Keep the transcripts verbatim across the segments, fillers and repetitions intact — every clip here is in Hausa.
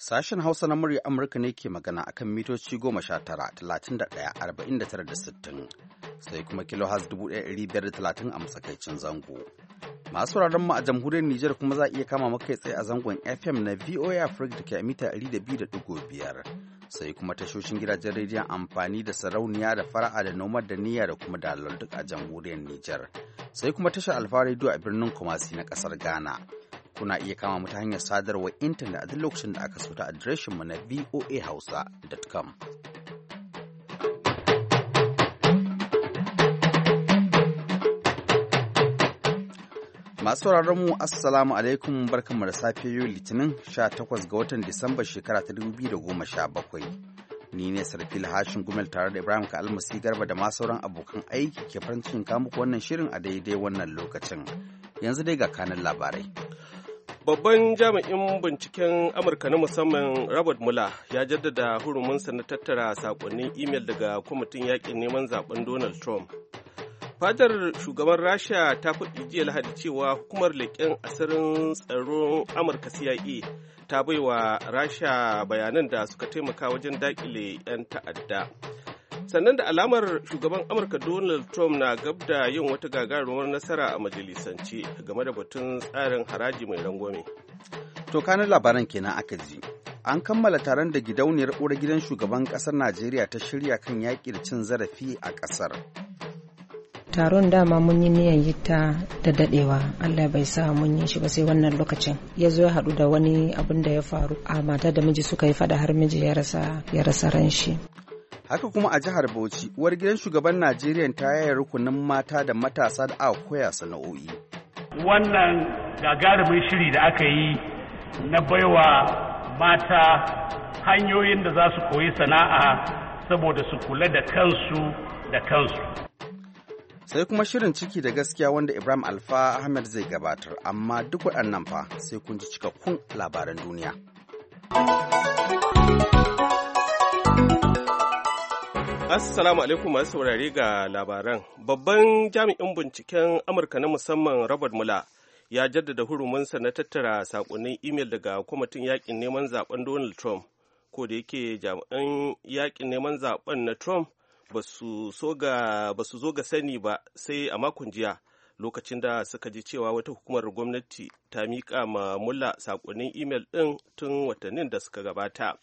Sashen Hausa na murya Amurka ne ke magana akan mitoci goma sha tara, talatin da ɗaya, arba'in da tara da sittin, sai kuma kilohaz dubu ɗaya ɗari biyar da talatin a matsakaicin zango. Masu sauraron mu a jamhuriyar Nijar kuma za a iya kama maka tsaye a zangon F M na V O A Africa da ke a mita ɗari da biyu da ɗigo biyar. Sai kuma tashoshin gidajen rediyon amfani da sarauniya da fara'a da nomad da niyya da kuma dalol duk a jamhuriyar Nijar. Sai kuma tashar Alfa Radio a birnin Kumasi na ƙasar Ghana. Kuna iya kama mu ta hanyar sadarwar intanet a duk lokacin da aka so ta adireshinmu na v o a hausa dot com. Masu mu Assalamu alaikum, barkanmu da safe yau Litinin sha takwas ga watan Disamba shekara ta dubu biyu da goma sha bakwai. Ni ne Sarfil Hashin Gumel tare da Ibrahim Kalmasi Garba da ma sauran abokan aiki ke farin cikin muku wannan shirin a daidai wannan lokacin. Yanzu dai ga kanin labarai. Babban jami'in binciken Amurka na musamman Robert Mueller ya jaddada huruminsa na tattara sakonnin imel daga kwamitin yakin neman zaben Donald Trump. Fadar shugaban Rasha ta faɗi jiya Lahadi cewa hukumar leƙen asirin tsaron Amurka C I A ta baiwa Rasha bayanan da suka taimaka wajen daƙile 'yan ta'adda. Sannan da alamar shugaban Amurka Donald Trump na gab da yin wata gagarumar nasara a majalisance game da batun tsarin haraji mai rangwame. To kanin labaran kenan aka ji. An kammala taron da gidauniyar uwar gidan shugaban ƙasar Najeriya ta shirya kan yaƙi da cin zarafi a ƙasar. Taron dama mun yi niyan yi ta da dadewa, Allah bai sa mun yi shi ba sai wannan lokacin ya zo ya haɗu da wani abin da ya faru a mata da miji suka yi fada har miji ya rasa ya rasa ran shi. Haka kuma a jihar Bauchi, uwar gidan shugaban Najeriya ta yaya rukunin mata da matasa da aka koya sana'o'i. Wannan gagarumin shiri da aka yi na baiwa mata hanyoyin da za su koyi sana'a saboda su kula da kansu da kansu. Sai kuma shirin ciki da gaskiya wanda Ibrahim Alfa Ahmed zai gabatar, amma duk waɗannan fa sai kun ji cikakkun labaran duniya. Assalamu alaikum masu saurare ga labaran. Babban jami'in binciken Amurka na musamman Robert Mueller ya jaddada huruminsa na tattara sakonnin imel daga kwamitin yakin neman zaben Donald Trump, ko da yake jami'an yakin neman zaben na Trump ba su zo ga sani ba sai a makon jiya lokacin da suka ji cewa wata hukumar gwamnati ta miƙa ma Mueller sakonnin imel ɗin tun watannin da suka gabata.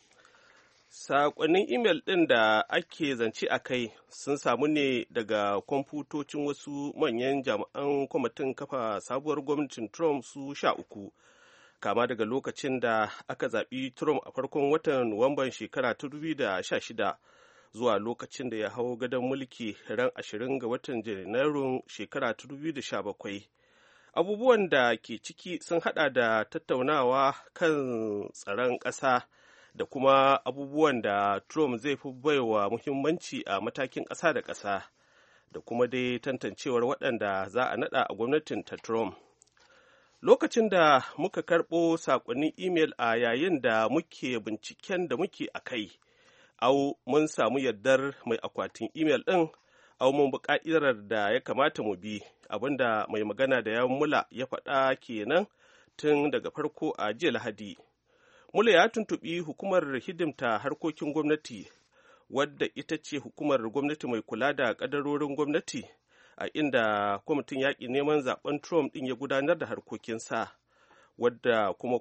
Sakonnin imel ɗin da ake zance a kai sun samu ne daga kwamfutocin wasu manyan jami'an kwamitin kafa sabuwar gwamnatin Trump su sha uku, kama daga lokacin da aka zaɓi Trump a farkon watan Nuwamban shekara ta dubu da sha shida zuwa lokacin da ya hau gadon mulki ran ashirin ga watan Janairun shekara ta dubu da sha bakwai. Abubuwan da ke ciki sun haɗa da tattaunawa kan tsaron ƙasa da kuma abubuwan da Trump zai fi baiwa muhimmanci a matakin ƙasa da ƙasa, da kuma dai tantancewar waɗanda za a naɗa a gwamnatin ta Trump. Lokacin da muka karɓo saƙonnin imel a yayin da muke binciken da muke a kai, au mun samu yardar mai akwatin imel ɗin, au mun bi ƙa'idar da ya kamata mu bi, abinda mai magana da yawun Mueller ya faɗa kenan tun daga farko a jiya Lahadi. Mueller ya tuntuɓi hukumar hidimta harkokin gwamnati, wadda ita ce hukumar gwamnati mai kula da ƙadarorin gwamnati, a inda kwamitin yaƙi neman zaben Trump ɗin ya gudanar da harkokinsa, wadda kuma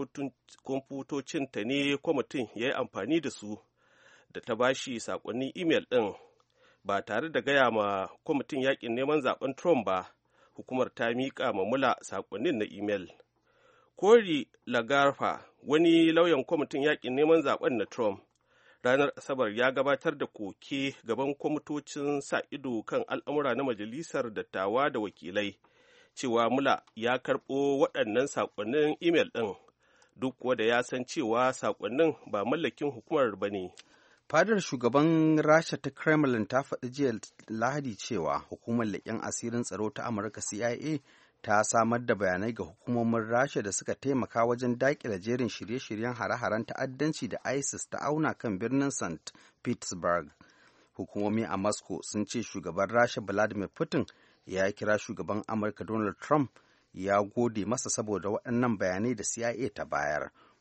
kwamfutocinta ne kwamitin ya yi amfani da su, da ta bashi saƙonnin imel ɗin ba tare da gaya ma kwamitin yaƙin neman zaben Trump ba. Hukumar ta miƙa ma Mueller saƙonnin na imel. Cory Lagarfa, wani lauyan kwamitin yaƙin neman zaben na Trump, ranar Asabar ya gabatar da koke gaban kwamitocin sa ido kan al'amura na majalisar dattawa da wakilai, cewa Mueller ya karɓo waɗannan saƙonnin imel ɗin, duk kuwa da ya san cewa saƙonnin ba mallakin hukumar ba ne. Fadar shugaban Rasha ta Kremlin ta faɗi jiya Lahadi cewa hukumar leƙen asirin tsaro ta Amurka C I A ta samar da bayanai ga hukumomin Rasha da suka taimaka wajen daƙile jerin shirye-shiryen hare-haren ta'addanci da ISIS ta auna kan birnin Saint Petersburg. Hukumomi a Moscow sun ce shugaban Rasha Vladimir Putin ya kira shugaban Amurka Donald Trump ya gode masa saboda waɗannan bayanai da C I A ta bayar,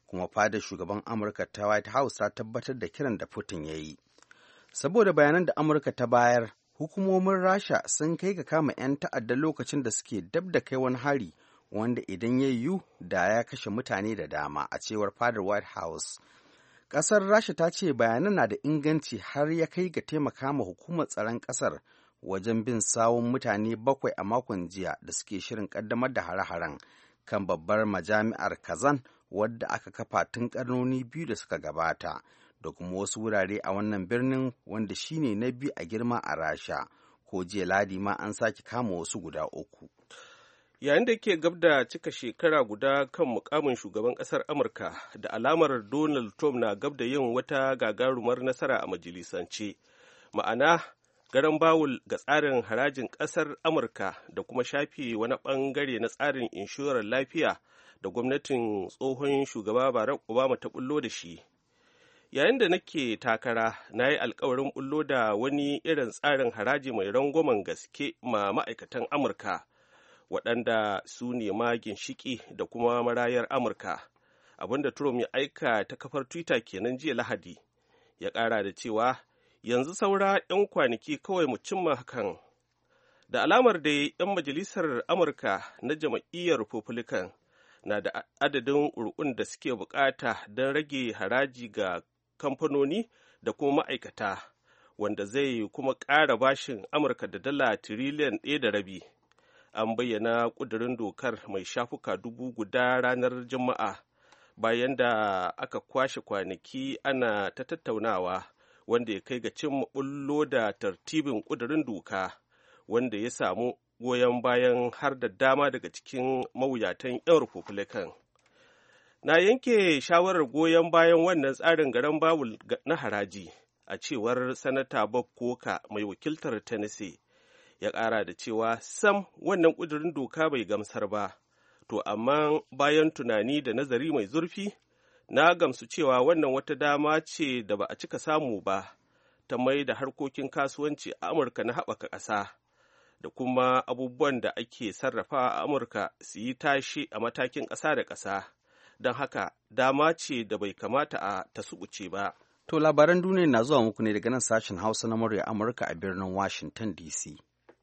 kuma fadar shugaban Amurka ta White House ta tabbatar da kiran da Putin ya yi. Saboda bayanan da Amurka ta bayar, hukumomin Rasha sun kai ga kama 'yan ta'adda lokacin da suke dab da kai wani hari wanda idan ya yiwu da ya kashe mutane da dama, a cewar fadar White House. Ƙasar Rasha ta ce bayanan na da inganci har ya kai ga taimaka ma hukumar tsaron ƙasar wajen bin sawun mutane bakwai a makon jiya da suke shirin ƙaddamar da hare-haren kan babbar majami'ar Kazan wadda aka kafa tun ƙarnoni biyu da suka gabata, da kuma wasu wurare a wannan birnin wanda shine na biyu a girma a Rasha. Ko jiya Ladi ma an sake kama wasu guda uku. Yayin da ke gab da cika shekara guda kan mukamin shugaban ƙasar Amurka, da alamar Donald Trump na gab da yin wata gagarumar nasara a majalisance, ma'ana garan bawul ga tsarin harajin ƙasar Amurka da kuma shafe wani ɓangare na tsarin inshorar lafiya da gwamnatin tsohon shugaba Barack Obama ta bullo da shi. Yayin da nake takara, na yi alkawarin bullo da wani irin tsarin haraji mai rangwamen gaske ma ma'aikatan Amurka, waɗanda su ne ma ginshiki da kuma marayar Amurka, abinda Trump ya aika ta kafar Twitter kenan jiya Lahadi. Ya ƙara da cewa yanzu saura 'yan kwanaki kawai mu cimma hakan. Da alamar da 'yan majalisar Amurka na jam'iyyar Republican na da adadin ƙuri'un da suke bukata don rage haraji ga kamfanoni da kuma ma'aikata, wanda zai kuma ƙara bashin Amurka da dala tiriliyan ɗaya da rabi. An bayyana ƙudurin dokar mai shafuka dubu guda ranar Juma'a, bayan da aka kwashe kwanaki ana ta tattaunawa, wanda ya kai ga cin bullo da tartibin ƙudurin doka, wanda ya samu goyon bayan har da dama daga cikin mawuyatan 'yan Republican. Na yanke shawarar goyon bayan wannan tsarin garan bawul na haraji, a cewar Sanata Bob Corker mai wakiltar Tennessee. Ya ƙara da cewa sam wannan ƙudurin doka bai gamsar ba, to amma bayan tunani da nazari mai zurfi, na gamsu cewa wannan wata dama ce da ba a cika samu ba ta mai da harkokin kasuwanci a Amurka na haɓaka ƙasa, da kuma abubuwan da ake sarrafa a Amurka su yi tashi a matakin ƙasa da ƙasa. Don haka dama ce da bai kamata a ta suɓuce ba. To labaran duniya na zuwa muku ne daga nan sashen Hausa na murya Amurka a birnin Washington D C.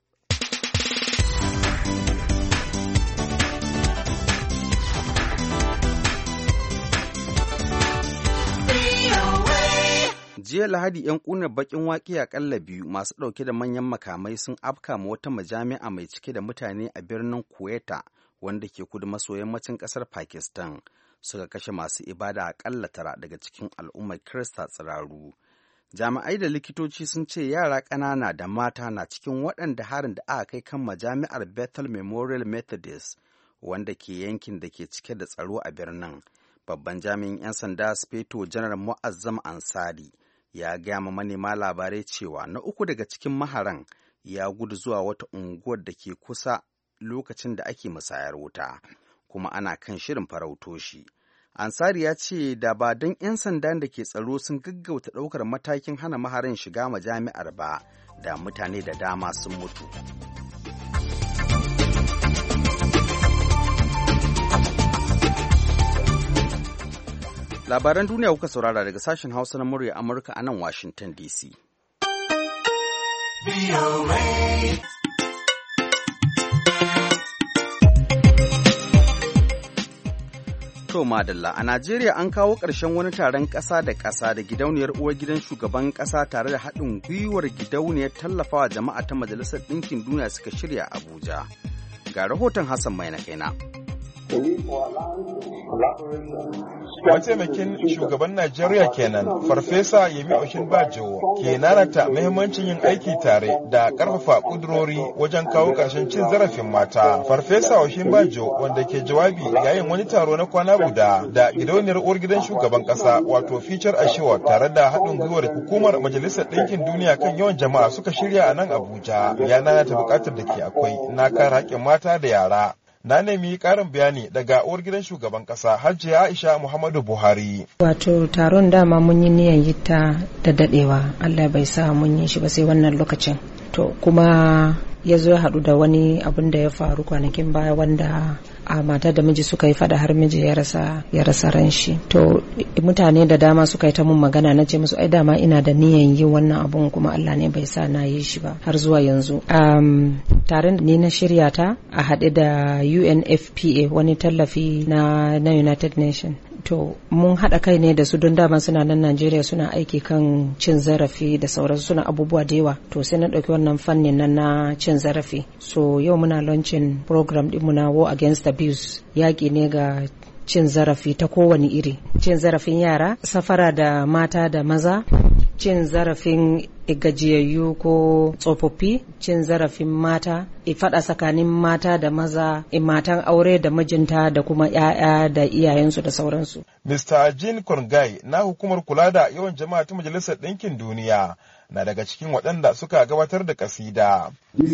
Jiya Lahadi 'yan ƙunar baƙin waƙe aƙalla biyu masu ɗauke da manyan makamai sun afka ma wata majami'a mai cike da mutane a birnin Quetta, wanda ke kudu maso yammacin ƙasar Pakistan, suka kashe masu ibada aƙalla tara daga cikin al'ummar Kirista tsiraru. Jami'ai da likitoci sun ce yara ƙanana da mata na cikin waɗanda harin da aka kai kan majami'ar Bethel Memorial Methodist, wanda ke yankin da ke cike da tsaro a birnin. Babban jami'in 'yan sanda Speto Janar Mu'azzam Ansari ya gaya ma manema labarai cewa na uku daga cikin maharan ya gudu zuwa wata unguwar da ke kusa lokacin da ake musayar wuta, kuma ana kan shirin farauto shi. Ansari ya ce da ba don 'yan sandan da ke tsaro sun gaggauta ɗaukar matakin hana maharan shiga majami'ar ba, da mutane da dama sun mutu. Labaran duniya kuka saurara daga sashen Hausa na murya Amurka a nan Washington D C. To madalla, a Najeriya an kawo ƙarshen wani taron ƙasa da ƙasa da gidauniyar uwar gidan shugaban ƙasa tare da haɗin gwiwar gidauniyar tallafawa jama'a ta Majalisar Ɗinkin Duniya suka shirya Abuja. Ga rahoton Hassan Mai na kaina. Mataimakin shugaban Najeriya kenan, Farfesa Yemi Oshinbajo ke nanata muhimmancin yin aiki tare da ƙarfafa ƙudurori wajen kawo ƙarshen cin zarafin mata. Farfesa Oshinbajo, wanda ke jawabi yayin wani taro na kwana guda da gidauniyar uwar gidan shugaban ƙasa wato Future Assured tare da haɗin gwiwar hukumar Majalisar Ɗinkin Duniya kan yawan jama'a suka shirya a nan Abuja, ya nanata buƙatar da ke akwai na kare haƙƙin mata da yara. Na nemi ƙarin bayani daga uwar gidan shugaban ƙasa Hajiya Aisha Muhammadu Buhari. Wato taron dama mun yi niyan yi ta da dadewa, Allah bai sa mun yi shi ba sai wannan lokacin. To kuma ya zo ya haɗu da wani abin da ya faru kwanakin baya wanda a mata da miji suka yi fada har miji ya rasa ya rasa ran shi. To mutane da dama suka yi ta mun magana, na ce musu ai dama ina da niyan yin wannan abun kuma Allah ne bai sa na yi shi ba har zuwa yanzu. Um, taron ne na shirya ta a haɗe da U N F P A, wani tallafi na, na United Nations. To mun haɗa kai ne da su don dama suna nan Najeriya suna aiki kan cin zarafi da sauransu, suna abubuwa da yawa. To sai na ɗauki wannan fannin nan na cin zarafi. So yau muna launching program ɗinmu na War Against Abuse, yaƙi ne ga cin zarafi ta kowane iri. Cin zarafin yara, safara da mata da maza, cin zarafin gajiyayyu ko tsofaffi, cin zarafin mata, faɗa tsakanin mata da maza, matan aure da mijinta da kuma 'ya'ya da iyayensu da sauransu. Mister Jean Kongai na hukumar kula da yawan jama'a ta Majalisar Ɗinkin Duniya na daga cikin waɗanda suka gabatar da kasida.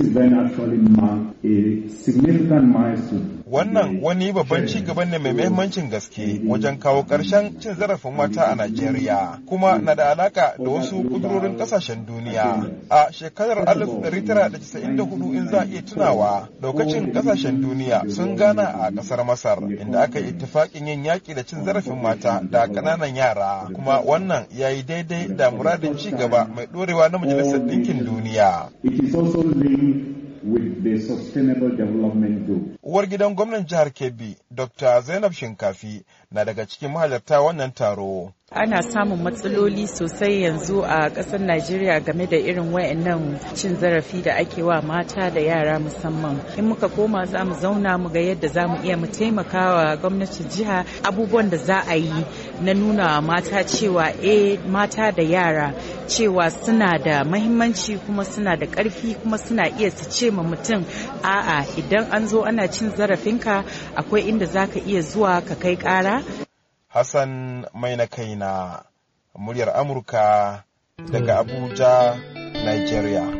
Wannan wani babban ci gaba ne mai muhimmancin gaske wajen kawo ƙarshen cin zarafin mata a Najeriya, kuma na da alaka da wasu kudurorin ƙasashen duniya. A shekarar alif ɗari tara da casa'in da hudu in za a iya tunawa, daukacin ƙasashen duniya sun gana a ƙasar Masar, inda aka yi ittifaƙin yin yaƙi da cin zarafin mata da ƙananan yara, kuma wannan ya yi daidai da muradin ci gaba mai ɗorewa na Majalisar Ɗinkin Duniya. With the Sustainable Development Goal. Uwar gidan gwamnan jihar Kebbi, Doctor Zainab Shinkafi, na daga cikin mahalarta wannan taro. Ana samun matsaloli sosai yanzu a ƙasar Najeriya game da irin wayannan cin zarafi da ake wa mata da yara musamman. In muka koma za mu zauna mu ga yadda za mu iya mu taimakawa gwamnatin jiha abubuwan da za a yi na nuna mata cewa eh mata da yara cewa suna da mahimmanci kuma suna da ƙarfi kuma suna iya su ce ma mutum a'a idan an zo ana cin zarafinka akwai inda za ka iya zuwa ka kai ƙara. Hassan mai na kaina, muryar Amurka daga Abuja, Nigeria.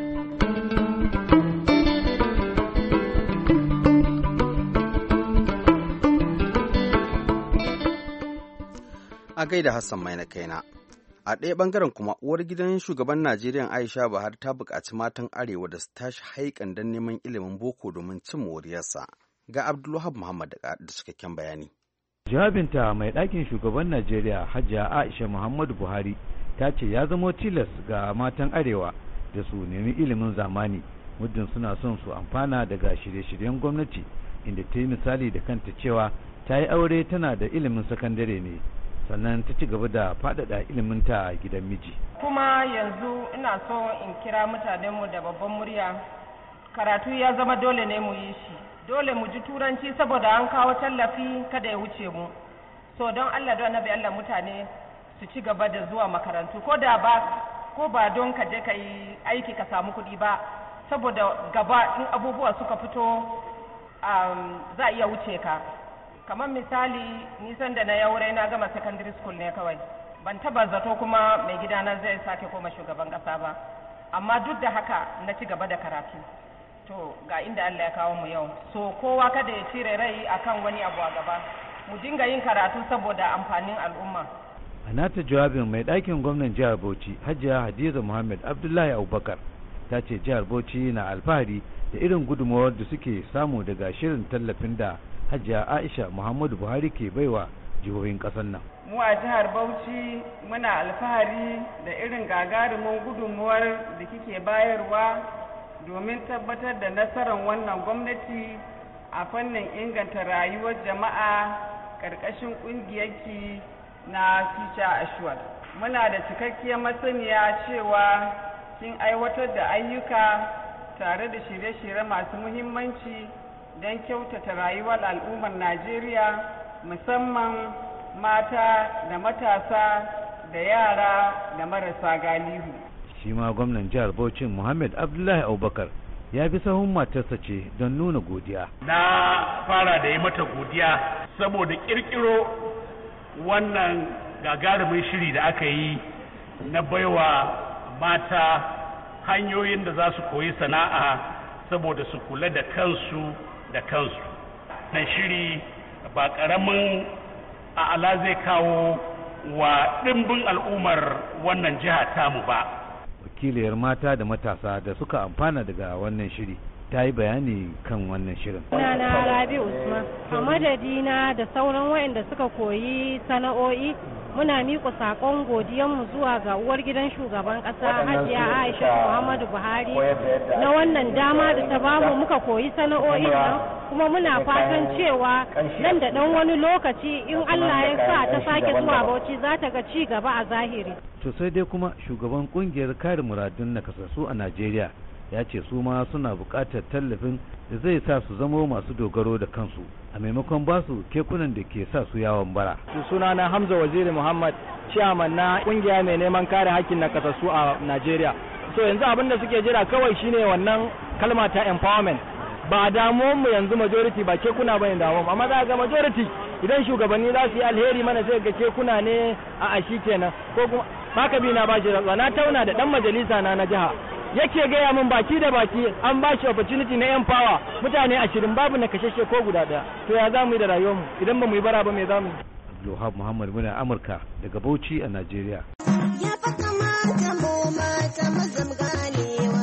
A gaida Hassan mai na kaina. A ɗaya ɓangaren kuma uwar gidan shugaban Najeriya Aisha Buhari ta buƙaci matan Arewa da su tashi haikan don neman ilimin boko domin cin moriyarsa. Ga Abdulwahab Muhammad da cikakken bayani. Jawabinta mai ɗakin shugaban Najeriya Hajiya Aisha Muhammadu Buhari ta ce ya zama tilas ga matan Arewa da su nemi ilimin zamani muddin suna son su amfana daga shirye-shiryen gwamnati, inda ta yi misali da kanta cewa ta yi aure tana da ilimin sakandare ne sannan ta ci gaba da faɗaɗa iliminta a gidan miji. Kuma yanzu ina so in kira mutanenmu da babban murya, karatu ya zama dole ne mu yi shi. Dole mu ji turanci saboda an kawo tallafi kada ya wuce mu. So don Allah don Annabi Allah mutane su ci gaba da zuwa makarantu ko da ba ko ba don ka je ka yi aiki ka samu kuɗi ba, saboda gaba in abubuwa suka fito um, za a iya wuce ka. Kamar misali nisan da na yaure na gama secondary school ne kawai, ban taba zato kuma mai gidana zai sake koma shugaban ƙasa ba, amma duk da haka na ci gaba da karatu. To ga inda Allah ya kawo mu yau, so kowa kada ya cire rai akan wani abu a gaba, mu dinga yin karatu saboda amfanin al'umma. A nata jawabin mai ɗakin gwamnan jihar Bauchi Hajiya Hadiza Muhammad Abdullahi Abubakar ta ce jihar Bauchi na alfahari da irin gudunmawar da suke samu daga shirin tallafin da Hajiya Aisha Muhammadu Buhari ke baiwa jihohin ƙasar nan. Mu a jihar Bauchi muna alfahari da irin gagarumin gudunmawar da kike bayarwa domin tabbatar da nasarar wannan gwamnati a fannin inganta rayuwar jama'a ƙarƙashin ƙungiyarki na Future Assured. Muna da cikakkiyar masaniya cewa kin aiwatar da ayyuka tare da shirye-shirye masu muhimmanci don kyautata rayuwar al'ummar Najeriya, musamman mata da matasa da yara da marasa galihu. Shi ma gwamnan jihar Bauchi Muhammad Abdullahi Abubakar ya bi sahun matarsa ce don nuna godiya. Na fara da yi mata godiya saboda kirkiro wannan gagarumin shiri da aka yi na baiwa mata hanyoyin da za su koyi sana'a saboda su kula da kansu da kansu. Nan shiri ba ƙaramin a'ala zai kawo wa ɗimbin al'ummar wannan jiha tamu ba. Wakiliyar mata da matasa da suka amfana daga wannan shiri ta yi bayani kan wannan shirin. Na na Rabi Usman, a madadina da sauran waɗanda suka koyi sana'o'i muna miƙa saƙon godiyanmu zuwa ga uwar gidan shugaban ƙasa Hajiya Aisha Muhammadu Buhari na wannan dama da ta bamu muka koyi sana'o'in nan, kuma muna fatan cewa nan da ɗan wani lokaci in Allah ya sa ta sake zuwa Bauchi za ta ga ci gaba a zahiri. To sai dai kuma shugaban kungiyar kare muradun nakasassu a Najeriya ya ce su ma suna buƙatar tallafin da zai sa su zamo masu dogaro da kansu a maimakon ba su kekunan da ke sa su yawon bara. Sunana Hamza Waziri Muhammad, chairman na kungiya mai neman kare hakkin nakasassu a Najeriya. So yanzu abin da suke jira kawai shine wannan kalma ta empowerment. Ba damuwar mu yanzu majority ba kekuna bane damuwar, amma za ga majority idan shugabanni za su yi alheri mana sai ga kekuna ne a ashi kenan, ko kuma baka bi na bashi rantsa. Na tauna da dan majalisa na na jiha yake gaya min baki da baki an ba shi opportunity na yan power mutane ashirin babu na kashashe ko guda daya. To ya za mu yi da rayuwarmu idan ba mu yi bara ba me za mu yi? Abdulwahab Muhammad muna Amurka daga Bauchi a Najeriya. Ya fa kamata mu mata mu zama ganewa.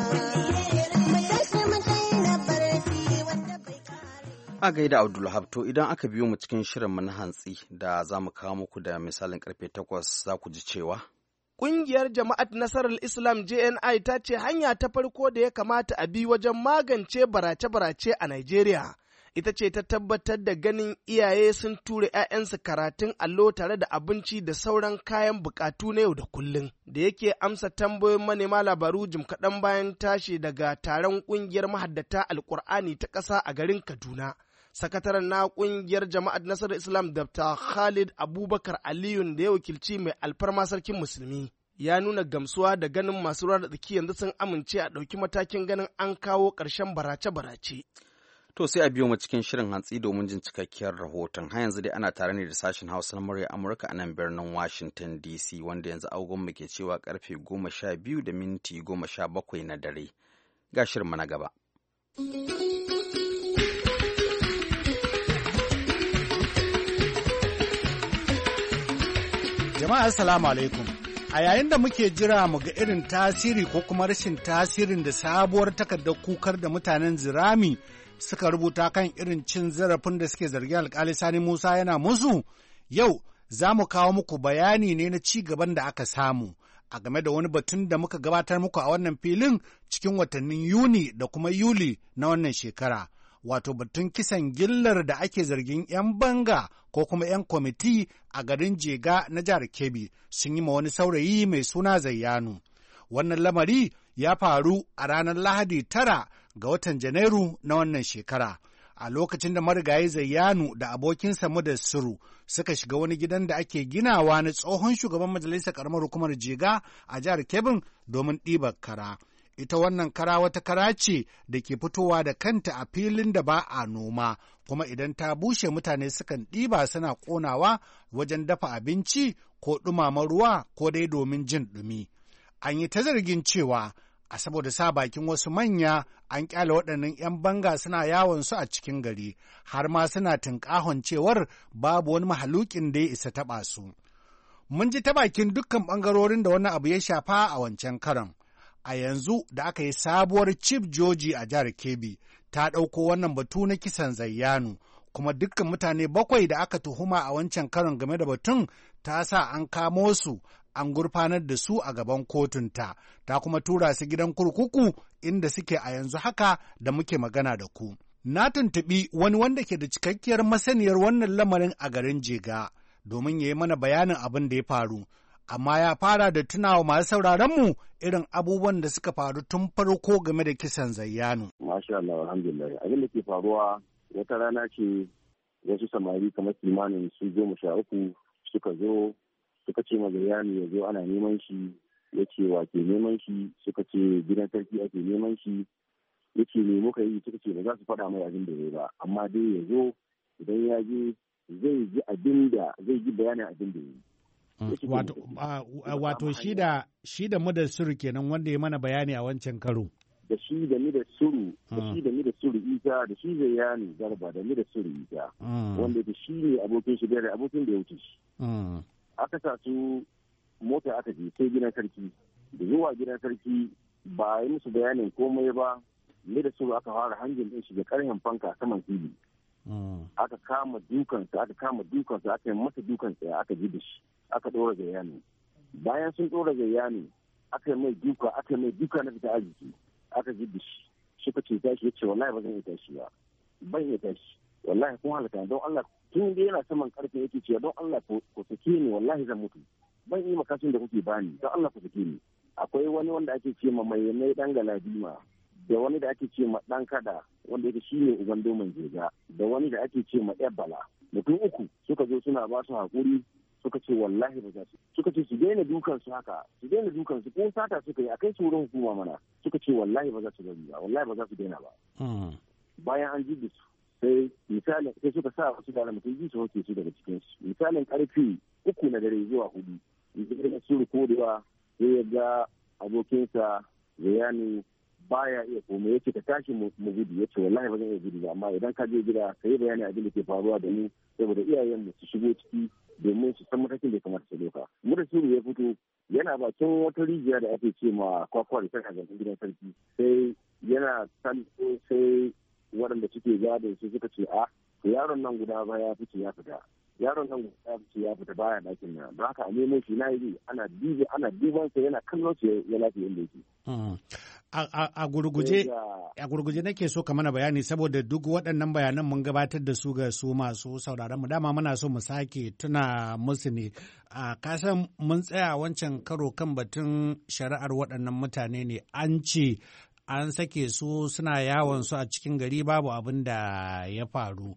A gaida Abdulwahab, to idan aka biyo mu cikin shirin mu na hantsi da za mu kawo muku da misalin karfe takwas za ku ji cewa Ƙungiyar Jama'at Nasarar Islam J N I ta ce hanya ta farko da ya kamata a bi wajen magance barace-barace a Najeriya ita ce ta tabbatar da ganin iyaye sun tura ‘ya'yansu karatun allo tare da abinci da sauran kayan bukatu na yau da kullum. Da yake amsa tambayoyin manema labaru jim kaɗan bayan tashi daga taron ƙungiyar mahaddata Alƙur'ani ta ƙasa a garin Kaduna. Sakataren na ƙungiyar Jama'at Nasarar Islam Dr. Khalid Abubakar Aliyun da ya wakilci mai alfarma sarkin musulmi ya nuna gamsuwa da ganin masu ruwa da tsaki yanzu sun amince a ɗauki matakin ganin an kawo ƙarshen barace-barace. To sai a biyo mu cikin shirin hantsi domin jin cikakkiyar rahoton. Har yanzu dai ana tare ne da sashen Hausa na murya Amurka a nan birnin Washington D C wanda yanzu agogon mu ke cewa karfe goma sha biyu da minti goma sha bakwai na dare. Ga shirin mu na gaba. Jama'a assalamu alaikum. A yayin da muke jira mu ga irin tasiri ko kuma rashin tasirin da sabuwar takardar kukar da mutanen Zirami suka rubuta kan irin cin zarafin da suke zargin alkali Sani Musa yana musu, yau za mu kawo muku bayani ne na ci gaban da aka samu a game da wani batun da muka gabatar muku a wannan filin cikin watannin Yuni da kuma Yuli na wannan shekara. Wato batun kisan gillar da ake zargin 'yan banga ko kuma 'yan kwamiti a garin Jega na jihar Kebbi sun yi ma wani saurayi mai suna Zayyanu. Wannan lamari ya faru a ranar Lahadi tara ga watan Janairu na wannan shekara. A lokacin da marigayi Zayyanu da abokinsa Mudassiru suka shiga wani gidan da ake ginawa na tsohon shugaban majalisar karamar hukumar Jega a jihar Kebbi domin ɗibar kara. Ita wannan kara wata kara ce da ke fitowa da kanta a filin da ba a noma, kuma idan ta bushe mutane sukan ɗiba suna ƙonawa wajen dafa abinci ko ɗumama ruwa ko dai domin jin ɗumi. An yi ta zargin cewa a saboda sa bakin wasu manya an ƙyale waɗannan 'yan banga suna yawon su a cikin gari, har ma suna tunƙahon cewar babu wani mahalukin da ya isa taɓa su. Mun ji ta bakin dukkan ɓangarorin da wani abu ya shafa a wancan karon. A yanzu da aka yi sabuwar Chief Joji a jihar Kebbi ta ɗauko wannan batu na kisan Zayyanu, kuma dukkan mutane bakwai da aka tuhuma a wancan karon game da batun ta sa an kamo su an gurfanar da su a gaban kotunta, ta kuma tura su gidan kurkuku inda suke a yanzu haka da muke magana da ku. Na tuntuɓi wani wanda ke da cikakkiyar masaniyar wannan lamarin a garin Jega domin ya yi mana bayanin abin da ya faru. Amma ya fara da tunawa masu sauraronmu irin abubuwan da suka faru tun farko game da kisan Zayyanu. Masha Allah, alhamdulillah. Abin da ke faruwa wata rana ce wasu samari kamar kimanin su goma sha uku suka zo suka ce ma Zayyanu ya zo ana neman shi, ya ce wa ke neman shi, suka ce gidan sarki ake neman shi, ya ce me muka yi, suka ce ba za su faɗa mai abin da ya ba, amma dai ya zo idan ya je zai ji abin da zai ji bayanin abin da ya yi. Wato, uh, wato shi da shi da Mudassiru kenan wanda ya mana bayani a wancan karo. Da shi da Mudassiru, da shi da Mudassiru Isa, da shi Zayyanu Garba da Mudassiru Isa, wanda da shi ne abokin shi da abokin da ya wuce shi. Aka sa su mota aka je sai gidan sarki, da zuwa gidan sarki ba a yi musu bayanin komai ba, ne da su aka fara hangin din shi da karhen fanka saman fili aka kama dukansa aka kama dukansa aka yi masa dukan tsaya aka ji da shi aka ɗora gayani bayan sun ɗora gayani aka yi mai duka aka yi mai duka na fita arziki aka ji da shi suka ce tashi ya ce wallahi ba zan iya tashi ba ban iya tashi wallahi kun halaka don Allah tun da yana saman karfe yake cewa don Allah ku sake ni wallahi zan mutu ban yi makasin da kuke bani don Allah ku sake ni. Akwai wani wanda ake ce ma mai mai dan galadima da wani da ake ce ma dan kada wanda yake shine uban doman jega da wani da ake ce ma ebbala mutum uku suka zo suna ba su hakuri suka ce wallahi ba za su suka ce su daina dukan su haka su daina dukan su ko sata suka yi akai su wurin hukuma mana suka ce wallahi ba za su bari ba wallahi ba za su daina ba. Bayan an ji su sai misalin sai suka sa wasu da mutum biyu su hoke su daga cikin su misalin karfe uku na dare zuwa hudu idan su rikodewa sai ya ga abokinsa bayani baya iya komai yake ka tashi mu gudu yace wallahi ba zan iya gudu ba amma idan ka je gida ka yi bayani abin da ke faruwa da ni saboda iyayen mu su shigo ciki domin su san matakin da ya kamata su doka. Mu da suru ya fito yana bakin wata rijiya da ake ce ma kwakwar ta gaban gidan sarki sai yana kallo sai waɗanda suke gadon su suka ce a to yaron nan guda ba ya fice ya fita yaron nan guda ya fice ya fita baya ɗakin nan don haka a nemo shi na yi ana dibi ana diban sa yana kallon su ya lafiya inda yake. A gurguje a gurguje nake so ka mana bayani saboda duk waɗannan bayanan mun gabatar da su ga su masu sauraron mu dama muna so mu sake tuna musu ne a kasan mun tsaya wancan karo kan batun shari'ar waɗannan mutane ne an ce an sake su suna yawon su a cikin gari babu abin da ya faru.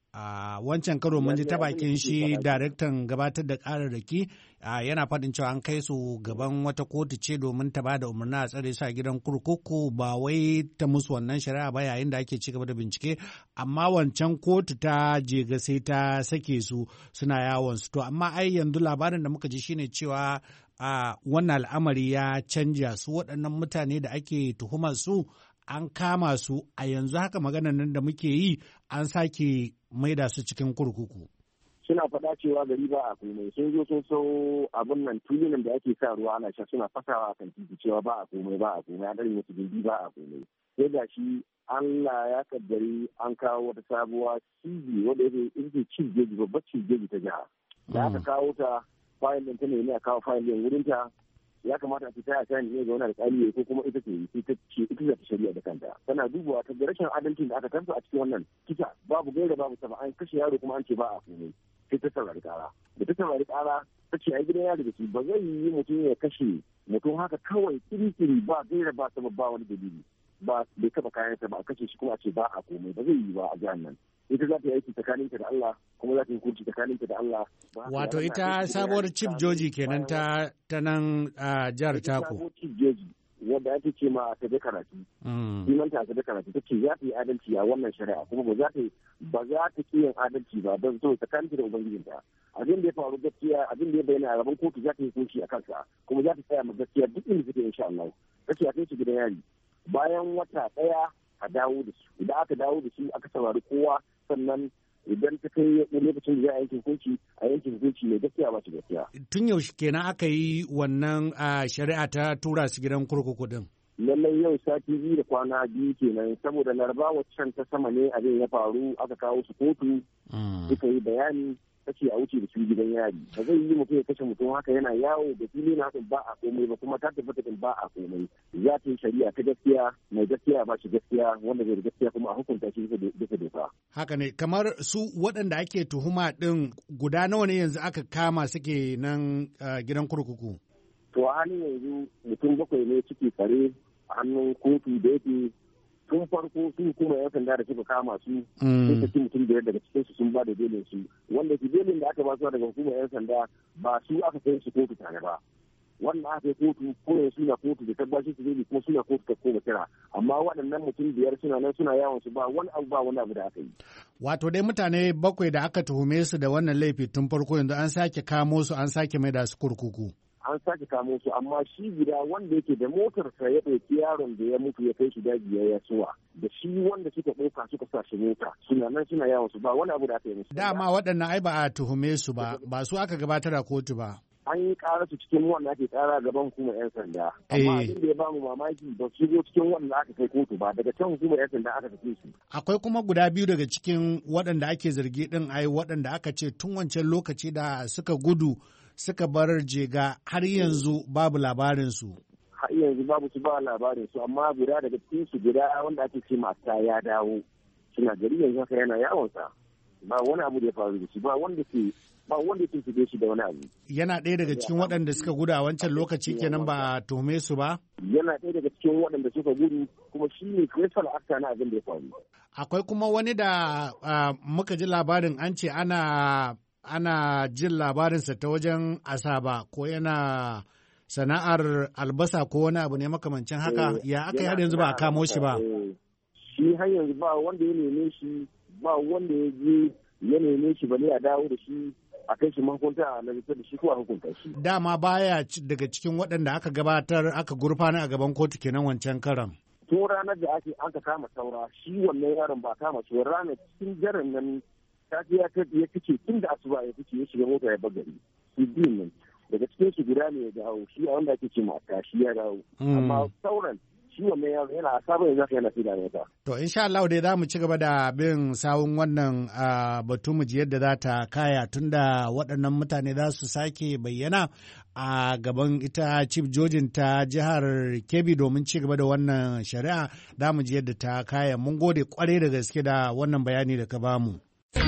a wancan karo mun ji ta bakin shi daraktan gabatar da kararraki yana faɗin cewa an kai su gaban wata kotu ce domin ta bada umarni a tsare su a gidan kurkuku ba wai ta musu wannan shari'a ba yayin da ake ci gaba da bincike amma wancan kotu ta jega sai ta sake su suna yawon su to amma ai yanzu labarin da muka ji shine cewa a wannan al'amari ya canja su waɗannan mutane da ake tuhumar su an kama su a yanzu haka maganar nan da muke yi an sake maida su cikin kurkuku. Suna faɗa cewa gari ba a komai sun zo sun sau abin nan tulunan da ake sa ruwa ana sha suna fasawa kan titi cewa ba a komai ba a komai a ɗarin wasu gindi ba a komai. Sai ga shi Allah ya kaddari an kawo wata sabuwa cibi wadda yake cin jeji babbar cin jeji ta jiha. Da aka kawo ta fayil ɗin ta ne a kawo fayil ɗin wurin ta ya kamata a fita a kan ne ga wani alƙali ko kuma ita ce ita ce ita ce ta shari'a da kanta tana dubawa ta ga rashin adalcin da aka tarsa a cikin wannan kisa babu gaira babu sama an kashe yaro kuma an ce ba a komai sai ta saurari ƙara da ta saurari ƙara ta ce ai gidan yaro da shi ba zai yi mutum ya kashe mutum haka kawai kiri-kiri ba gaira ba sama ba wani dalili ba bai taɓa kayansa ba a kashe shi kuma a ce ba a komai ba zai yi ba a jihar nan ita za ta yi aiki tsakaninta da Allah kuma za ta yi kurci tsakaninta da Allah. Wato ita sabuwar chief joji kenan ta ta nan a jihar Tako. Sabuwar chief joji wadda ake ce ma ta da karatu. Sunanta ta da karatu ta ce za ta yi adalci a wannan shari'a kuma ba za ta ba za ta ki yin adalci ba don so tsakaninta da ubangijinta. Abin da ya faru gaskiya abin da ya bayyana a gaban kotu za ta yi kunci a kansa kuma za ta tsaya ma gaskiya duk inda suke insha Allah. Ta ce a kai su gidan yari. Bayan wata ɗaya a dawo da su idan aka dawo da su aka saurari kowa sannan idan ta kai lokacin da za a yankin hukunci a yankin hukunci mai gaskiya ba su gaskiya. Tun yaushe kenan aka yi wannan shari'a ta tura su gidan kurkuku din? Lallai yau sati biyu da kwana biyu kenan saboda laraba waccan ta sama ne abin ya faru aka kawo su kotu suka yi bayani kace a wuce da su gidan yari ba zai yi mutum ya kashe mutum haka yana yawo da fili na ba a komai ba kuma ta tabbata din ba a komai za ta yi shari'a ta gaskiya mai gaskiya ba shi gaskiya wanda zai da gaskiya kuma a hukunta shi bisa doka haka ne kamar su waɗanda ake tuhuma din guda nawa ne yanzu aka kama suke nan gidan kurkuku to a halin yanzu mutum bakwai ne suke tsare a hannun kotu da yake tun farko su kuma yan sanda da suka kama su sun saki mutum biyar daga cikin su sun ba da belin su wanda ki belin da aka ba su daga hukumar yan sanda ba su aka kai su kotu tare ba wannan aka yi kotu ko ya suna kotu da tabbashi su beli kuma suna kotu ta koma kira amma waɗannan mutum biyar suna nan suna yawon su ba wani abu ba wani abu da aka yi. Wato dai mutane bakwai da aka tuhume su da wannan laifi tun farko yanzu an sake kamo su an sake mai da su kurkuku. An sake kamo su amma shi gida wanda yake da motarsa ya ɗauki yaron da ya mutu ya kai shi daji ya yasuwa da shi wanda suka ɗauka suka sa shi mota suna nan suna yawon su ba wani abu da aka yi musu. Dama waɗannan ai ba a tuhume su ba ba su aka gabatar a kotu ba. an yi ƙara su cikin wanda ake ƙara gaban hukumar 'yan sanda. Amma abin da ya bamu mamaki ba su shigo cikin wanda aka kai kotu ba, daga can hukumar 'yan sanda aka tafi su. Akwai kuma guda biyu daga cikin waɗanda ake zargi ɗin ai waɗanda aka ce tun wancan lokaci da suka gudu suka bar jega har yanzu babu labarinsu. Har yanzu babu su ba labarinsu, amma guda daga cikin su guda wanda ake ce mata ya dawo. Suna gari yanzu haka yana yawonsa. Ba wani abu da ya faru da shi, ba wanda ke ba wanda ke shige shi da wani abu. Yana ɗaya daga cikin waɗanda suka gudu a wancan lokaci kenan ba a tuhume su ba? Yana ɗaya daga cikin waɗanda suka gudu kuma shi ne kristal akta na abin da ya faru. Akwai kuma wani da uh, muka ji labarin an ce ana ana jin labarinsa ta wajen asaba ko yana sana'ar albasa ko wani abu ne makamancin haka ya aka yi har yanzu ba a kamo shi ba. Shi har yanzu ba wanda ya neme shi ba wanda ya je ya neme shi ba ne a dawo da shi a kai shi mahukunta a lalata da shi ko a hukunta shi. Dama baya daga cikin waɗanda aka gabatar aka gurfana a gaban kotu kenan wancan karan. Tun ranar da ake an ka kama saura shi wannan yaron ba kama shi ranar cikin jaran nan ta ce ya ya fice tun da asuba ya fice ya shiga mota ya bagari. Shi biyun nan daga cikin shi guda ne ya dawo shi a wanda ake ce mata shi ya dawo. Amma sauran shi wannan yaro yana a sabon yanzu yana fi da mata. To insha Allah dai za mu ci gaba da bin sawun wannan batu mu ji yadda za ta kaya tunda waɗannan mutane za su sake bayyana a gaban ita chief jojin ta jihar Kebbi domin ci gaba da wannan shari'a za mu ji yadda ta kaya. Mun gode kwarai da gaske da wannan bayani da ka bamu.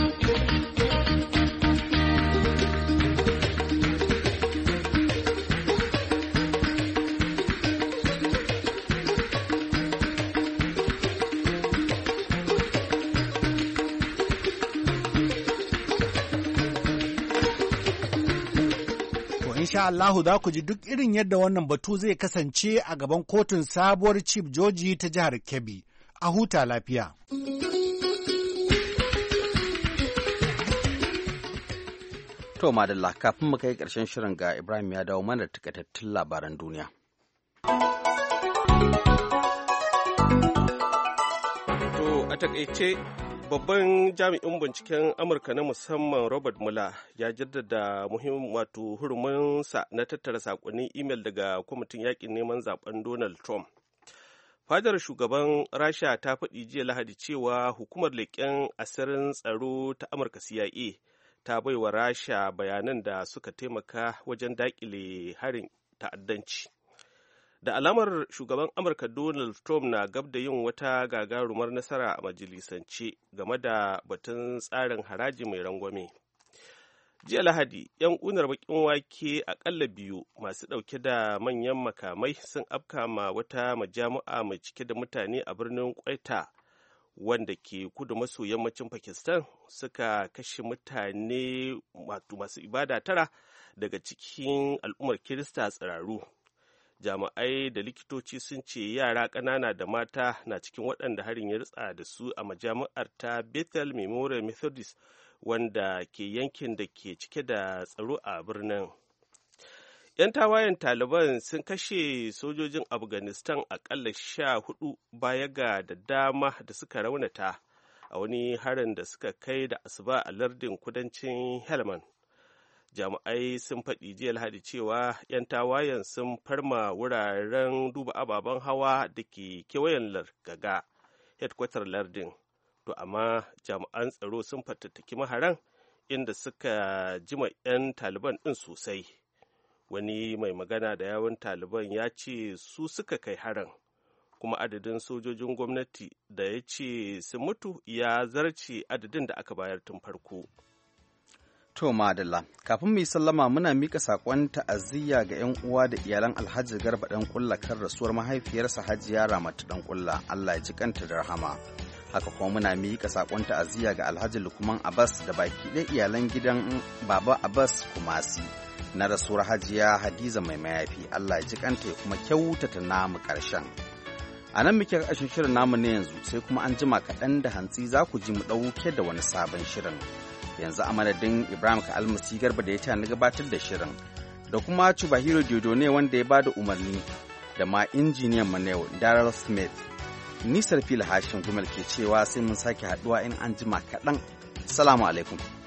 Insha Allahu za ku ji duk irin yadda wannan batu zai kasance a gaban kotun sabuwar Chief Joji ta jihar Kebbi. A huta lafiya. To madalla kafin mu kai ƙarshen shirin ga Ibrahim ya dawo mana takaitattun labaran duniya. To a takaice babban jami'in binciken amurka na musamman Robert Mueller ya jaddada muhimmin wato huruminsa na tattara sakonnin imel daga kwamitin yakin neman zaben Donald Trump. Fadar shugaban Rasha ta faɗi jiya Lahadi cewa hukumar leƙen asirin tsaro ta Amurka C I A ta baiwa Rasha bayanan da suka taimaka wajen daƙile harin ta'addanci. Da alamar shugaban Amurka Donald Trump na gab da yin wata gagarumar nasara a majalisance game da batun tsarin haraji mai rangwame. Jiya Lahadi, 'yan ƙunar baƙin wake aƙalla biyu masu ɗauke da manyan makamai sun afka ma wata majami'a mai cike da mutane a birnin Kwaita wanda ke kudu maso yammacin Pakistan suka kashe mutane masu ibada tara daga cikin al'ummar Kirista tsiraru. Jami'ai da likitoci sun ce yara ƙanana da mata na cikin waɗanda harin ya ritsa da su a majami'ar ta Bethel Memorial Methodist wanda ke yankin da ke cike da tsaro a birnin. 'Yan tawayen Taliban sun kashe sojojin Afghanistan aƙalla sha hudu baya ga da dama da suka raunata a wani harin da suka kai da asuba a lardin kudancin Helmand. Jami'ai sun faɗi jiya Lahadi cewa 'yan tawayen sun farma wuraren duba ababen hawa da ke kewayen largaga headquarter lardin, to amma jami'an tsaro sun fatattaki maharan inda suka jima 'yan Taliban ɗin sosai. Wani mai magana da yawun Taliban ya ce su suka kai harin, kuma adadin sojojin gwamnati da ya ce sun mutu ya zarce adadin da aka bayar tun farko. To madalla, kafin mu yi sallama muna mika sakon ta'aziyya ga 'yan uwa da iyalan Alhaji Garba dan Kulla kan rasuwar mahaifiyarsa Hajiya Ramatu dan Kulla, Allah ya ji kanta da rahama. Haka kuma muna mika sakon ta'aziyya ga Alhaji Lukman Abbas da baki ɗaya iyalan gidan Baba Abbas Kumasi na rasuwar Hajiya Hadiza mai mayafi, Allah ya ji kanta ya kuma kyautata namu ƙarshen. A nan muke ƙarshen shirin namu ne yanzu, sai kuma an jima kaɗan da hantsi za ku ji mu ɗauke da wani sabon shirin. Yanzu a madadin Ibrahim ka almasi garba da ya ta na gabatar da shirin da kuma Chubahiro Dodo ne wanda ya bada umarni da ma injiniyan mu na yau Daryl Smith. Nisar fil hashin gumal ke cewa sai mun sake haduwa in an jima kaɗan. Salamu alaikum.